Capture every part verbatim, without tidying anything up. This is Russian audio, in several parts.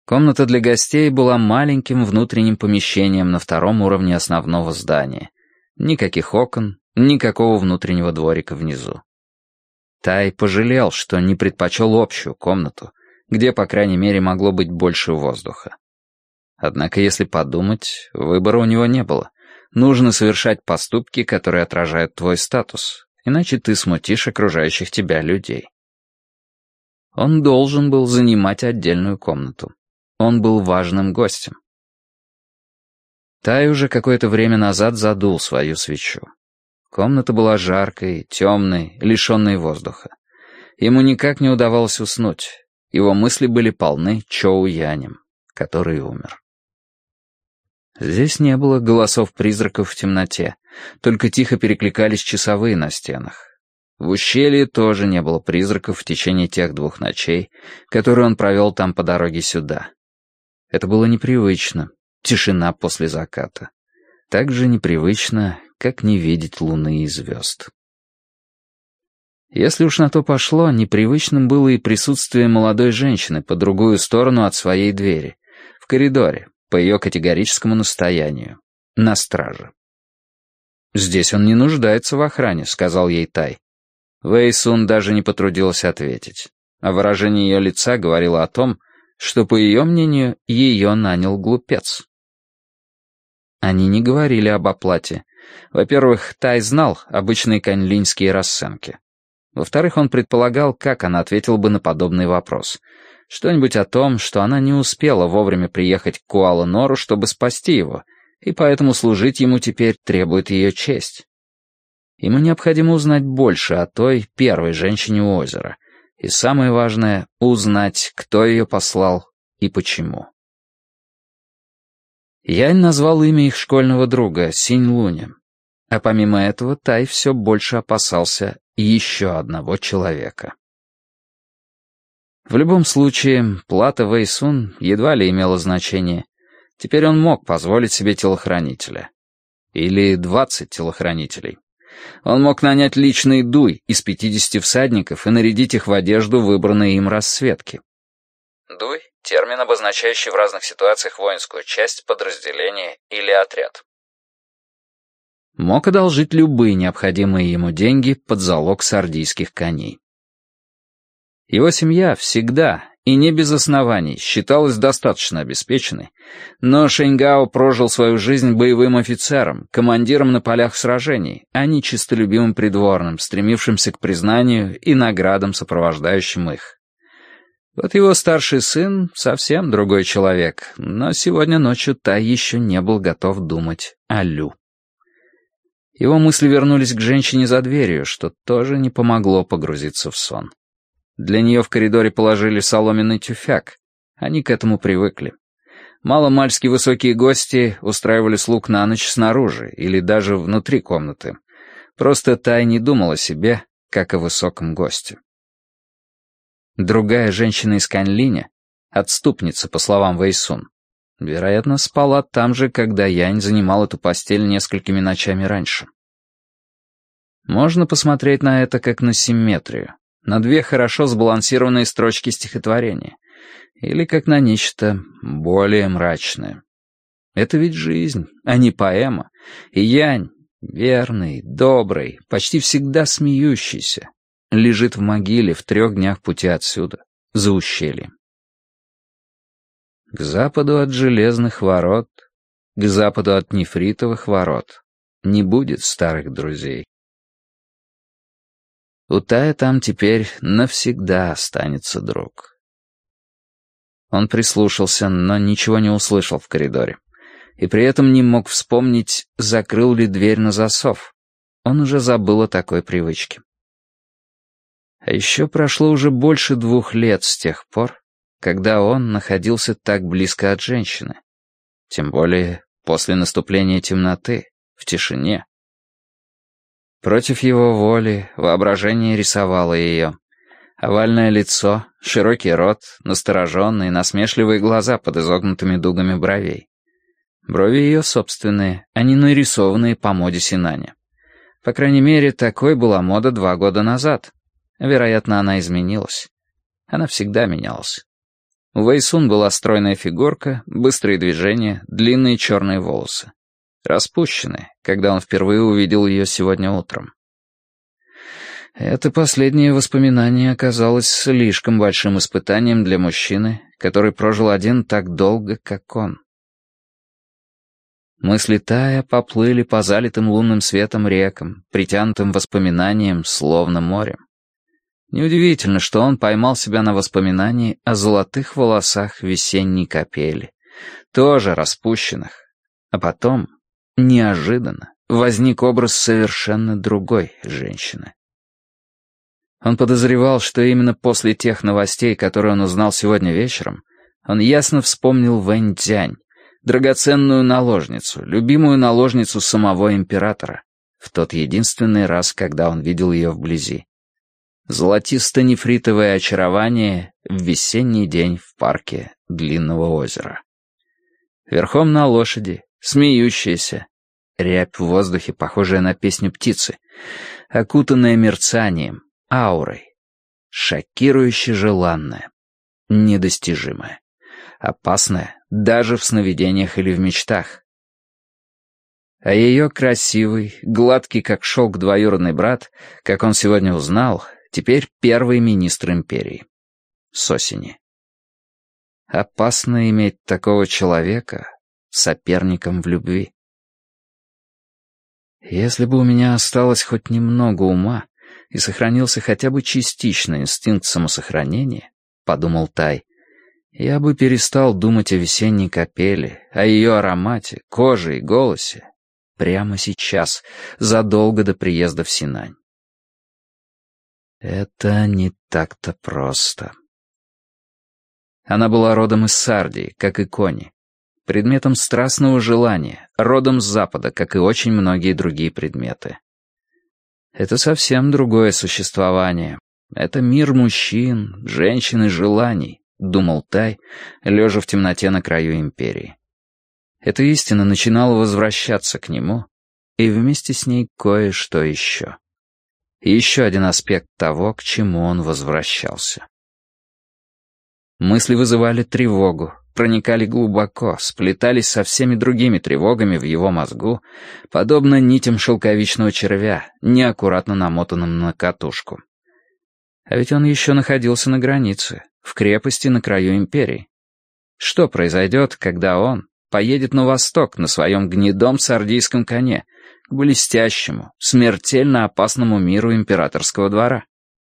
Комната для гостей была маленьким внутренним помещением на втором уровне основного здания. Никаких окон, никакого внутреннего дворика внизу. Тай пожалел, что не предпочел общую комнату, где, по крайней мере, могло быть больше воздуха. Однако, если подумать, выбора у него не было. Нужно совершать поступки, которые отражают твой статус, иначе ты смутишь окружающих тебя людей. Он должен был занимать отдельную комнату. Он был важным гостем. Тай уже какое-то время назад задул свою свечу. Комната была жаркой, темной, лишенной воздуха. Ему никак не удавалось уснуть. Его мысли были полны Чоу Янем, который умер. Здесь не было голосов-призраков в темноте, только тихо перекликались часовые на стенах. В ущелье тоже не было призраков в течение тех двух ночей, которые он провел там по дороге сюда. Это было непривычно, тишина после заката. Так же непривычно, как не видеть луны и звезд. Если уж на то пошло, непривычным было и присутствие молодой женщины по другую сторону от своей двери, в коридоре, по ее категорическому настоянию, на страже. «Здесь он не нуждается в охране», — сказал ей Тай. Вэй Сун даже не потрудилась ответить, а выражение ее лица говорило о том, что, по ее мнению, ее нанял глупец. Они не говорили об оплате. Во-первых, Тай знал обычные каньлиньские расценки. Во-вторых, он предполагал, как она ответила бы на подобный вопрос. Что-нибудь о том, что она не успела вовремя приехать к Куала-Нору, чтобы спасти его, и поэтому служить ему теперь требует ее честь. Ему необходимо узнать больше о той первой женщине у озера. И самое важное — узнать, кто ее послал и почему. Янь назвал имя их школьного друга, Синь Луня. А помимо этого, Тай все больше опасался еще одного человека. В любом случае, плата Вэй Сун едва ли имела значение. Теперь он мог позволить себе телохранителя. Или двадцать телохранителей. Он мог нанять личный дуй из пятидесяти всадников и нарядить их в одежду, выбранной им расцветки. Дуй — термин, обозначающий в разных ситуациях воинскую часть, подразделение или отряд. Мог одолжить любые необходимые ему деньги под залог сардийских коней. Его семья всегда, и не без оснований, считалась достаточно обеспеченной, но Шэньгао прожил свою жизнь боевым офицером, командиром на полях сражений, а не честолюбивым придворным, стремившимся к признанию и наградам, сопровождающим их. Вот его старший сын совсем другой человек, но сегодня ночью Тай еще не был готов думать о Лю. Его мысли вернулись к женщине за дверью, что тоже не помогло погрузиться в сон. Для нее в коридоре положили соломенный тюфяк. Они к этому привыкли. Маломальски высокие гости устраивали слуг на ночь снаружи или даже внутри комнаты. Просто Тай не думал о себе, как о высоком госте. Другая женщина из Каньлиня, отступница, по словам Вэй Сун, вероятно, спала там же, когда Янь занимал эту постель несколькими ночами раньше. Можно посмотреть на это как на симметрию, на две хорошо сбалансированные строчки стихотворения, или как на нечто более мрачное. Это ведь жизнь, а не поэма, и Янь, верный, добрый, почти всегда смеющийся, лежит в могиле в трех днях пути отсюда, за ущельем. К западу от железных ворот, к западу от нефритовых ворот не будет старых друзей. У Тая там теперь навсегда останется друг. Он прислушался, но ничего не услышал в коридоре. И при этом не мог вспомнить, закрыл ли дверь на засов. Он уже забыл о такой привычке. А еще прошло уже больше двух лет с тех пор, когда он находился так близко от женщины. Тем более после наступления темноты, в тишине. Против его воли воображение рисовало ее. Овальное лицо, широкий рот, настороженные, насмешливые глаза под изогнутыми дугами бровей. Брови ее собственные, а не нарисованные по моде Синаня. По крайней мере, такой была мода два года назад. Вероятно, она изменилась. Она всегда менялась. У Вэйсун была стройная фигурка, быстрые движения, длинные черные волосы. Распущенные, когда он впервые увидел ее сегодня утром. Это последнее воспоминание оказалось слишком большим испытанием для мужчины, который прожил один так долго, как он. Мысли Тая поплыли по залитым лунным светом рекам, притянутым воспоминанием, словно морем. Неудивительно, что он поймал себя на воспоминании о золотых волосах весенней капели, тоже распущенных. А потом, неожиданно, возник образ совершенно другой женщины. Он подозревал, что именно после тех новостей, которые он узнал сегодня вечером, он ясно вспомнил Вэнь Цзянь, драгоценную наложницу, любимую наложницу самого императора, в тот единственный раз, когда он видел ее вблизи. Золотисто-нефритовое очарование в весенний день в парке Длинного озера. Верхом на лошади, смеющаяся, рябь в воздухе, похожая на песню птицы, окутанная мерцанием, аурой, шокирующе желанная, недостижимая, опасная даже в сновидениях или в мечтах. А ее красивый, гладкий как шелк двоюродный брат, как он сегодня узнал, теперь первый министр империи. С осени. Опасно иметь такого человека соперником в любви. Если бы у меня осталось хоть немного ума и сохранился хотя бы частично инстинкт самосохранения, подумал Тай, я бы перестал думать о весенней капели, о ее аромате, коже и голосе прямо сейчас, задолго до приезда в Синань. Это не так-то просто. Она была родом из Сардии, как и Кони, предметом страстного желания, родом с Запада, как и очень многие другие предметы. Это совсем другое существование. Это мир мужчин, женщин и желаний, думал Тай, лежа в темноте на краю империи. Эта истина начинала возвращаться к нему, и вместе с ней кое-что еще. И еще один аспект того, к чему он возвращался. Мысли вызывали тревогу, проникали глубоко, сплетались со всеми другими тревогами в его мозгу, подобно нитям шелковичного червя, неаккуратно намотанным на катушку. А ведь он еще находился на границе, в крепости на краю империи. Что произойдет, когда он поедет на восток на своем гнедом сардийском коне, к блестящему, смертельно опасному миру императорского двора?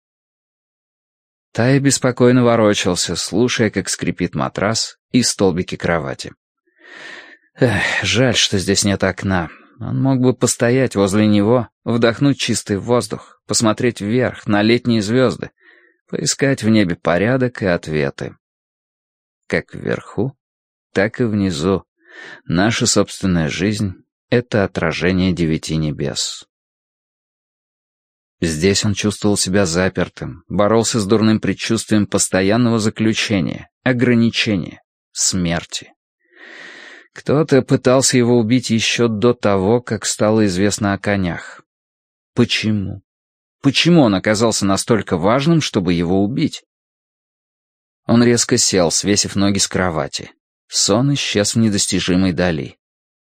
Тай беспокойно ворочался, слушая, как скрипит матрас и столбики кровати. Эх, жаль, что здесь нет окна. Он мог бы постоять возле него, вдохнуть чистый воздух, посмотреть вверх на летние звезды, поискать в небе порядок и ответы. Как вверху, так и внизу. Наша собственная жизнь — это отражение девяти небес. Здесь он чувствовал себя запертым, боролся с дурным предчувствием постоянного заключения, ограничения, смерти. Кто-то пытался его убить еще до того, как стало известно о конях. Почему? Почему он оказался настолько важным, чтобы его убить? Он резко сел, свесив ноги с кровати. Сон исчез в недостижимой дали.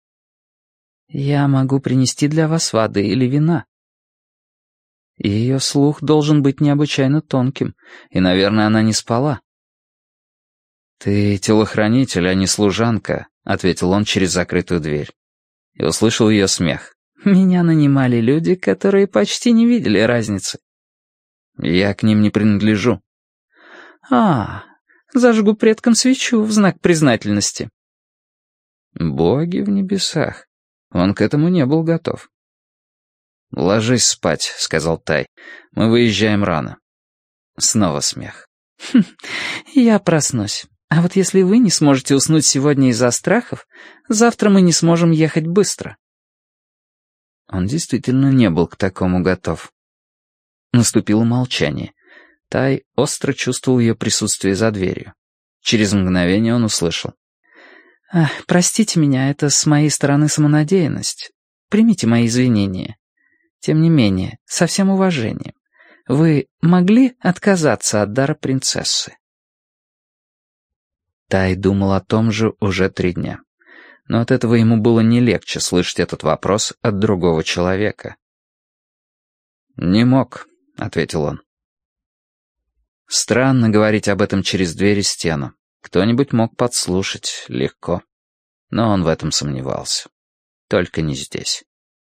«Я могу принести для вас воды или вина». Ее слух должен быть необычайно тонким, и, наверное, она не спала. «Ты телохранитель, а не служанка», — ответил он через закрытую дверь. И услышал ее смех. «Меня нанимали люди, которые почти не видели разницы». «Я к ним не принадлежу». «А, зажгу предкам свечу в знак признательности». Боги в небесах. Он к этому не был готов. «Ложись спать», — сказал Тай. «Мы выезжаем рано». Снова смех. «Хм, я проснусь. А вот если вы не сможете уснуть сегодня из-за страхов, завтра мы не сможем ехать быстро». Он действительно не был к такому готов. Наступило молчание. Тай остро чувствовал ее присутствие за дверью. Через мгновение он услышал. «Простите меня, это с моей стороны самонадеянность. Примите мои извинения. Тем не менее, со всем уважением, вы могли отказаться от дара принцессы?» Тай думал о том же уже три дня. Но от этого ему было не легче слышать этот вопрос от другого человека. «Не мог», — ответил он. Странно говорить об этом через дверь и стену. Кто-нибудь мог подслушать легко. Но он в этом сомневался. Только не здесь.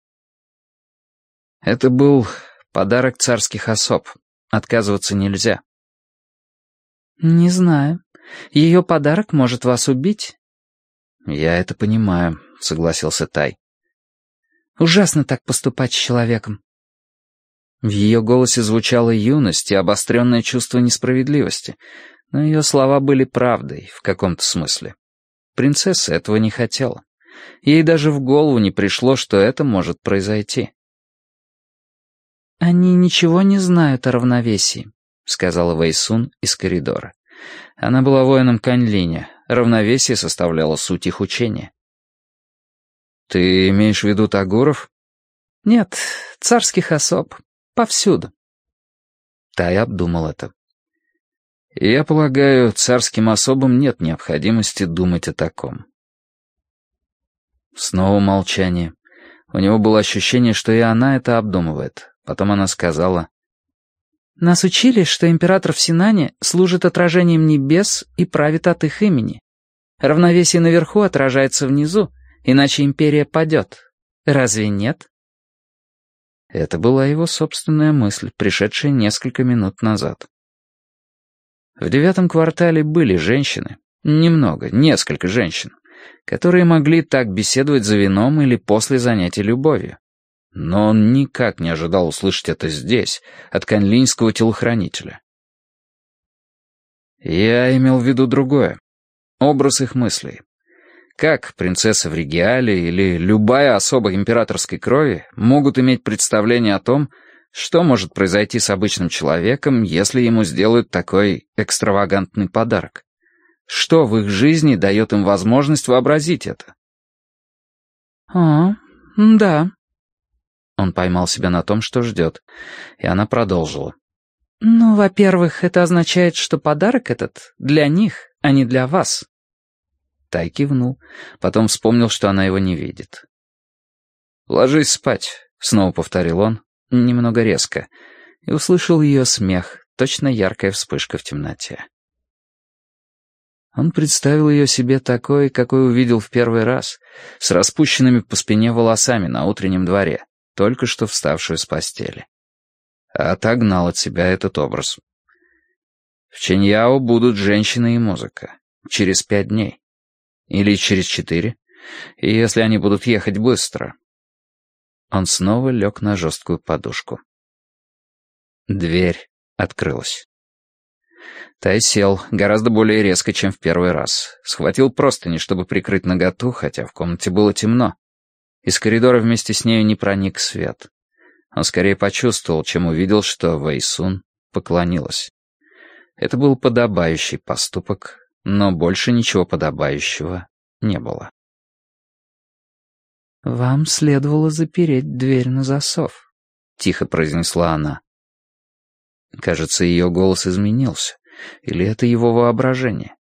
Это был подарок царских особ. Отказываться нельзя. «Не знаю. Ее подарок может вас убить». «Я это понимаю», — согласился Тай. «Ужасно так поступать с человеком». В ее голосе звучала юность и обостренное чувство несправедливости, но ее слова были правдой в каком-то смысле. Принцесса этого не хотела. Ей даже в голову не пришло, что это может произойти. «Они ничего не знают о равновесии», — сказала Вэйсун из коридора. Она была воином Каньлиня. Равновесие составляло суть их учения. «Ты имеешь в виду тагуров?» «Нет, царских особ. Повсюду». Тай обдумал это. «Я полагаю, царским особам нет необходимости думать о таком». Снова молчание. У него было ощущение, что и она это обдумывает. Потом она сказала: «Нас учили, что император в Синане служит отражением небес и правит от их имени. Равновесие наверху отражается внизу, иначе империя падет. Разве нет?» Это была его собственная мысль, пришедшая несколько минут назад. В девятом квартале были женщины, немного, несколько женщин, которые могли так беседовать за вином или после занятий любовью. Но он никак не ожидал услышать это здесь, от каньлинского телохранителя. Я имел в виду другое. Образ их мыслей. Как принцесса в Региале или любая особа императорской крови могут иметь представление о том, что может произойти с обычным человеком, если ему сделают такой экстравагантный подарок? Что в их жизни дает им возможность вообразить это? «А, да». Он поймал себя на том, что ждет, и она продолжила. «Ну, во-первых, это означает, что подарок этот для них, а не для вас». Тай кивнул, потом вспомнил, что она его не видит. «Ложись спать», — снова повторил он, немного резко, и услышал ее смех, точно яркая вспышка в темноте. Он представил ее себе такой, какой увидел в первый раз, с распущенными по спине волосами на утреннем дворе, только что вставшую с постели. Отогнал от себя этот образ. В Чэньяо будут женщины и музыка. Через пять дней. Или через четыре. И если они будут ехать быстро. Он снова лег на жесткую подушку. Дверь открылась. Тай сел, гораздо более резко, чем в первый раз. Схватил простыни, чтобы прикрыть наготу, хотя в комнате было темно. Из коридора вместе с нею не проник свет. Он скорее почувствовал, чем увидел, что Вэйсун поклонилась. Это был подобающий поступок, но больше ничего подобающего не было. «Вам следовало запереть дверь на засов», — тихо произнесла она. Кажется, ее голос изменился. Или это его воображение?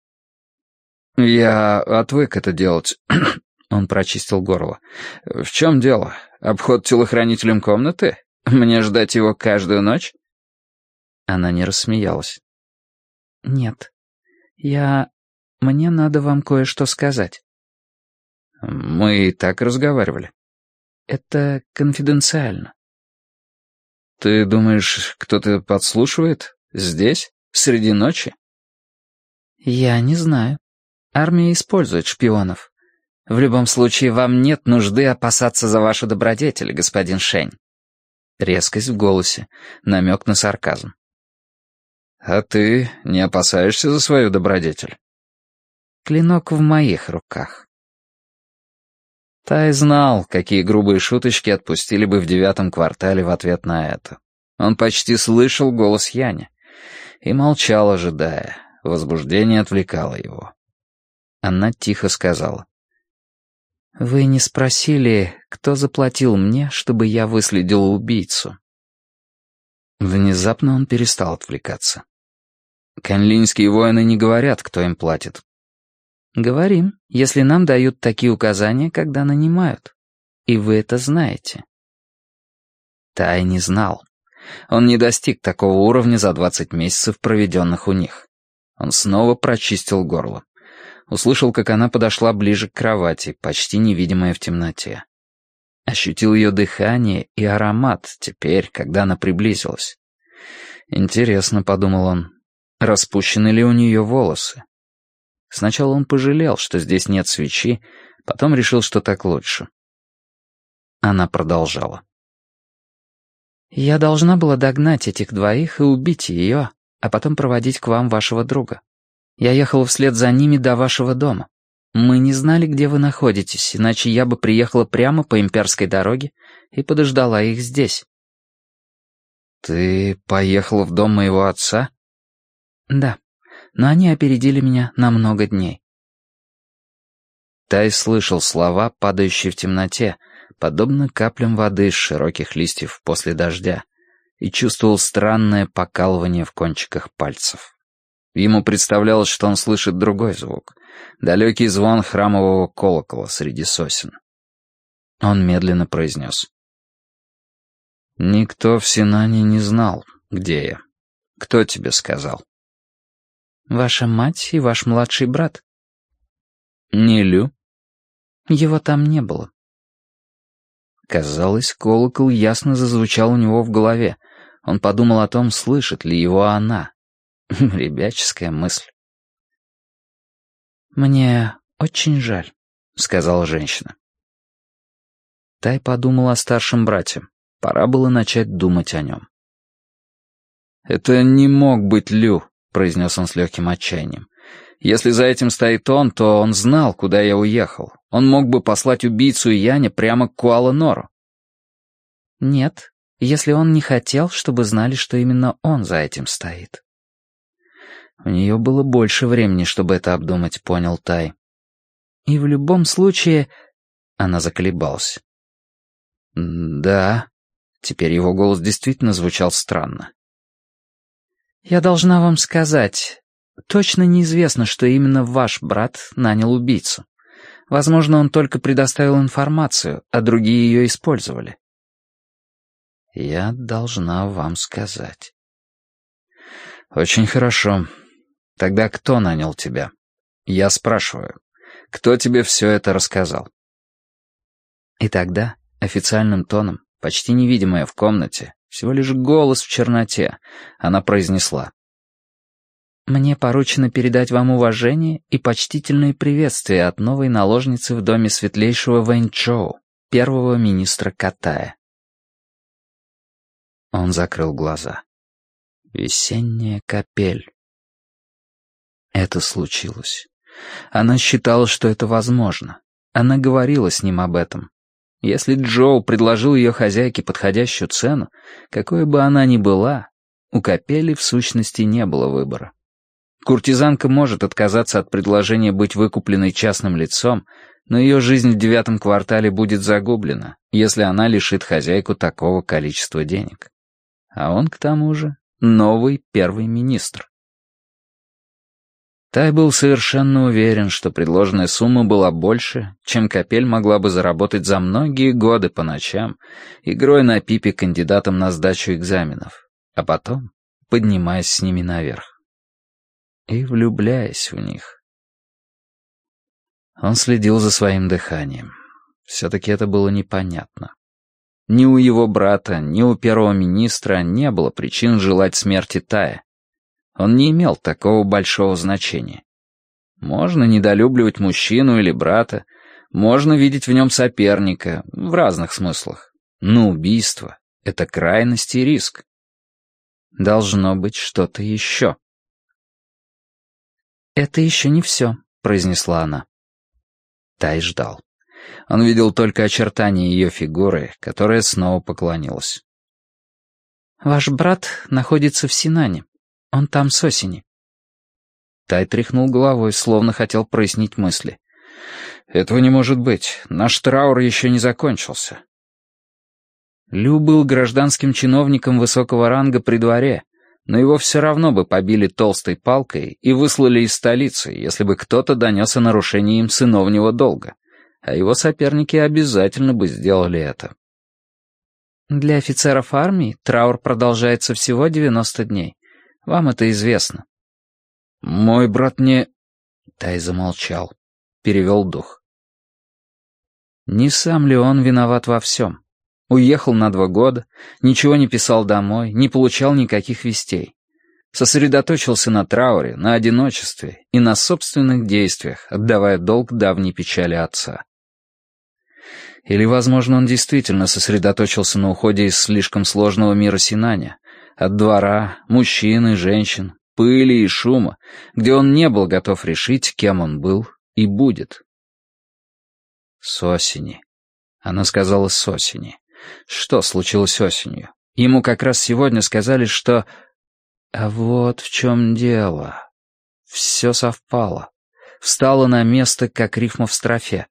«Я отвык это делать». Он прочистил горло. «В чем дело? Обход телохранителем комнаты? Мне ждать его каждую ночь?» Она не рассмеялась. «Нет. Я... Мне надо вам кое-что сказать». «Мы и так разговаривали». «Это конфиденциально». «Ты думаешь, кто-то подслушивает? Здесь? Среди ночи?» «Я не знаю. Армия использует шпионов. В любом случае, вам нет нужды опасаться за вашу добродетель, господин Шень». Резкость в голосе, намек на сарказм. «А ты не опасаешься за свою добродетель?» «Клинок в моих руках». Тай знал, какие грубые шуточки отпустили бы в девятом квартале в ответ на это. Он почти слышал голос Яня и молчал, ожидая. Возбуждение отвлекало его. Она тихо сказала: «Вы не спросили, кто заплатил мне, чтобы я выследила убийцу?» Внезапно он перестал отвлекаться. Каньлинские воины не говорят, кто им платит. Говорим, если нам дают такие указания, когда нанимают. И вы это знаете. Тай не знал. Он не достиг такого уровня за двадцать месяцев, проведенных у них. Он снова прочистил горло. Услышал, как она подошла ближе к кровати, почти невидимая в темноте. Ощутил ее дыхание и аромат теперь, когда она приблизилась. «Интересно», — подумал он, — «распущены ли у нее волосы?» Сначала он пожалел, что здесь нет свечи, потом решил, что так лучше. Она продолжала. «Я должна была догнать этих двоих и убить ее, а потом проводить к вам вашего друга. Я ехала вслед за ними до вашего дома. Мы не знали, где вы находитесь, иначе я бы приехала прямо по имперской дороге и подождала их здесь». «Ты поехала в дом моего отца?» «Да, но они опередили меня на много дней». Тай слышал слова, падающие в темноте, подобно каплям воды с широких листьев после дождя, и чувствовал странное покалывание в кончиках пальцев. Ему представлялось, что он слышит другой звук, далекий звон храмового колокола среди сосен. Он медленно произнес. «Никто в Синане не знал, где я. Кто тебе сказал?» «Ваша мать и ваш младший брат». «Не Лю?» «Его там не было». Казалось, колокол ясно зазвучал у него в голове. Он подумал о том, слышит ли его она. Ребяческая мысль. «Мне очень жаль», — сказала женщина. Тай подумал о старшем брате. Пора было начать думать о нем. «Это не мог быть Лю», — произнес он с легким отчаянием. «Если за этим стоит он, то он знал, куда я уехал. Он мог бы послать убийцу Яня прямо к Куала-Нору». «Нет, если он не хотел, чтобы знали, что именно он за этим стоит». У нее было больше времени, чтобы это обдумать, понял Тай. «И в любом случае...» Она заколебалась. «Да...» Теперь его голос действительно звучал странно. «Я должна вам сказать, точно неизвестно, что именно ваш брат нанял убийцу. Возможно, он только предоставил информацию, а другие ее использовали». «Я должна вам сказать». «Очень хорошо. Тогда кто нанял тебя? Я спрашиваю, кто тебе все это рассказал?» И тогда, официальным тоном, почти невидимая в комнате, всего лишь голос в черноте, она произнесла. «Мне поручено передать вам уважение и почтительные приветствия от новой наложницы в доме светлейшего Вэньчжоу, первого министра Катая». Он закрыл глаза. Весенняя капель. Это случилось. Она считала, что это возможно. Она говорила с ним об этом. Если Джоу предложил ее хозяйке подходящую цену, какой бы она ни была, у Капели в сущности не было выбора. Куртизанка может отказаться от предложения быть выкупленной частным лицом, но ее жизнь в девятом квартале будет загублена, если она лишит хозяйку такого количества денег. А он, к тому же, новый первый министр. Тай был совершенно уверен, что предложенная сумма была больше, чем Капель могла бы заработать за многие годы по ночам, игрой на пипе кандидатам на сдачу экзаменов, а потом поднимаясь с ними наверх. И влюбляясь в них. Он следил за своим дыханием. Все-таки это было непонятно. Ни у его брата, ни у первого министра не было причин желать смерти Тая. Он не имел такого большого значения. Можно недолюбливать мужчину или брата, можно видеть в нем соперника, в разных смыслах. Но убийство — это крайность и риск. Должно быть что-то еще. «Это еще не все», — произнесла она. Тай ждал. Он видел только очертания ее фигуры, которая снова поклонилась. «Ваш брат находится в Синане. Он там с осени». Тай тряхнул головой, словно хотел прояснить мысли. «Этого не может быть. Наш траур еще не закончился». Лю был гражданским чиновником высокого ранга при дворе, но его все равно бы побили толстой палкой и выслали из столицы, если бы кто-то донес о нарушении им сыновнего долга, а его соперники обязательно бы сделали это. Для офицеров армии траур продолжается всего девяносто дней. Вам это известно. Мой брат не... Тай замолчал, перевел дух. Не сам ли он виноват во всем? Уехал на два года, ничего не писал домой, не получал никаких вестей. Сосредоточился на трауре, на одиночестве и на собственных действиях, отдавая долг давней печали отца. Или, возможно, он действительно сосредоточился на уходе из слишком сложного мира Синаня, от двора, мужчин и женщин, пыли и шума, где он не был готов решить, кем он был и будет. С осени. Она сказала с осени. Что случилось осенью? Ему как раз сегодня сказали, что... А вот в чем дело. Все совпало. Встало на место, как рифма в строфе.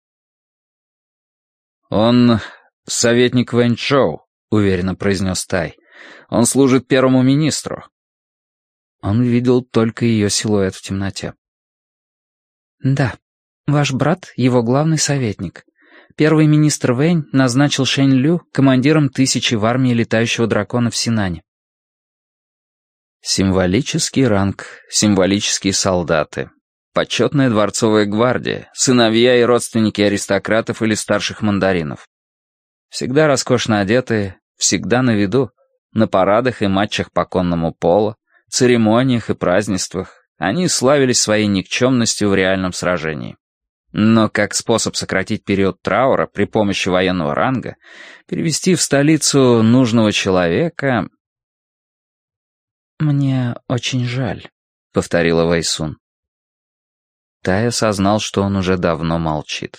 «Он советник Вэньчжоу», — уверенно произнес Тай. «Он служит первому министру». Он видел только ее силуэт в темноте. «Да, ваш брат — его главный советник. Первый министр Вэнь назначил Шэнь Лю командиром тысячи в армии летающего дракона в Синане». Символический ранг, символические солдаты. Почетная дворцовая гвардия, сыновья и родственники аристократов или старших мандаринов. Всегда роскошно одетые, всегда на виду, на парадах и матчах по конному поло, церемониях и празднествах, они славились своей никчемностью в реальном сражении. Но как способ сократить период траура при помощи военного ранга, перевести в столицу нужного человека... «Мне очень жаль», — повторила Вэйсун. Тай осознал, что он уже давно молчит.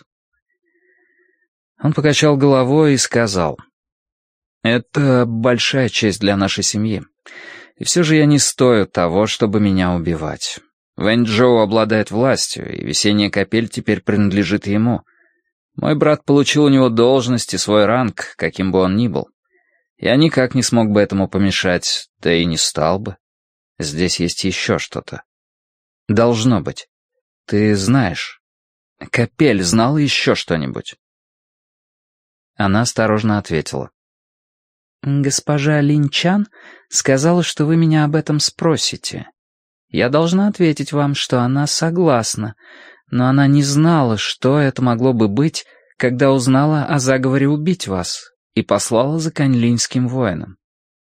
Он покачал головой и сказал: «Это большая честь для нашей семьи. И все же я не стою того, чтобы меня убивать. Вэньчжоу обладает властью, и весенняя капель теперь принадлежит ему. Мой брат получил у него должность и свой ранг, каким бы он ни был. Я никак не смог бы этому помешать, да и не стал бы. Здесь есть еще что-то. Должно быть. Ты знаешь. Капель знала еще что-нибудь?» Она осторожно ответила: «Госпожа Линчан сказала, что вы меня об этом спросите. Я должна ответить вам, что она согласна, но она не знала, что это могло бы быть, когда узнала о заговоре убить вас, и послала за каньлинским воином».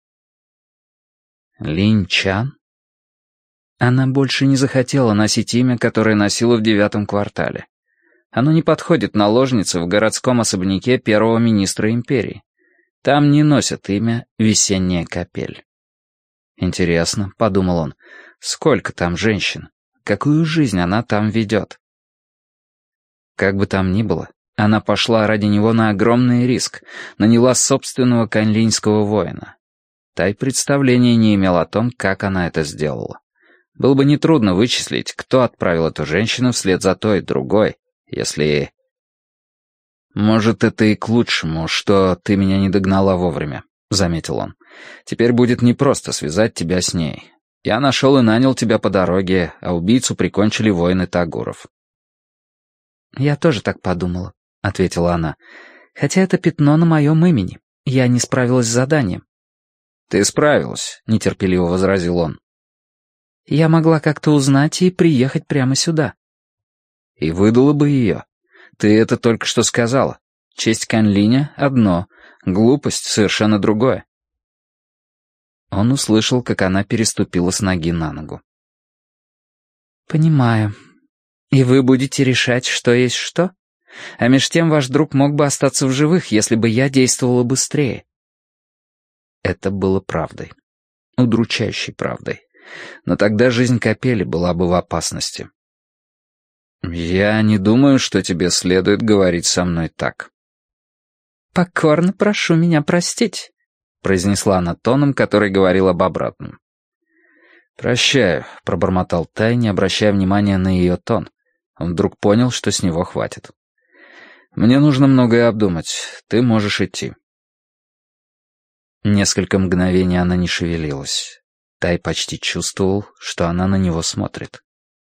«Линчан?» Она больше не захотела носить имя, которое носила в девятом квартале. Оно не подходит наложнице в городском особняке первого министра империи. Там не носят имя «Весенняя капель». «Интересно», — подумал он, — «сколько там женщин? Какую жизнь она там ведет?» Как бы там ни было, она пошла ради него на огромный риск, наняла собственного каньлинского воина. Тай представления не имел о том, как она это сделала. Было бы нетрудно вычислить, кто отправил эту женщину вслед за той, другой, если... «Может, это и к лучшему, что ты меня не догнала вовремя», — заметил он. «Теперь будет непросто связать тебя с ней. Я нашел и нанял тебя по дороге, а убийцу прикончили воины Тагуров». «Я тоже так подумала», — ответила она. «Хотя это пятно на моем имени. Я не справилась с заданием». «Ты справилась», — нетерпеливо возразил он. «Я могла как-то узнать и приехать прямо сюда». «И выдала бы ее. Ты это только что сказала. Честь Канлиня — одно, глупость — совершенно другое». Он услышал, как она переступила с ноги на ногу. «Понимаю. И вы будете решать, что есть что? А меж тем ваш друг мог бы остаться в живых, если бы я действовала быстрее». Это было правдой. Удручающей правдой. Но тогда жизнь Капели была бы в опасности. «Я не думаю, что тебе следует говорить со мной так». «Покорно прошу меня простить», — произнесла она тоном, который говорил об обратном. «Прощаю», — пробормотал Тай, не обращая внимания на ее тон. Он вдруг понял, что с него хватит. «Мне нужно многое обдумать. Ты можешь идти». Несколько мгновений она не шевелилась. Тай почти чувствовал, что она на него смотрит.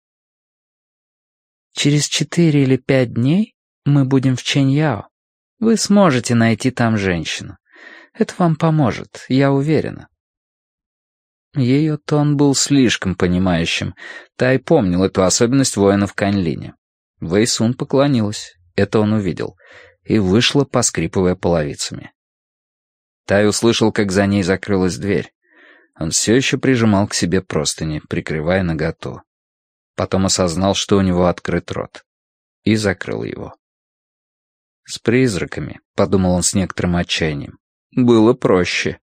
«Через четыре или пять дней мы будем в Чэньяо. Вы сможете найти там женщину. Это вам поможет, я уверена». Ее тон был слишком понимающим. Тай помнил эту особенность воина в Каньлине. Вэй Сун поклонилась, это он увидел, и вышла, поскрипывая половицами. Тай услышал, как за ней закрылась дверь. Он все еще прижимал к себе простыни, прикрывая наготу. Потом осознал, что у него открыт рот, и закрыл его. «С призраками», — подумал он с некоторым отчаянием, — «было проще».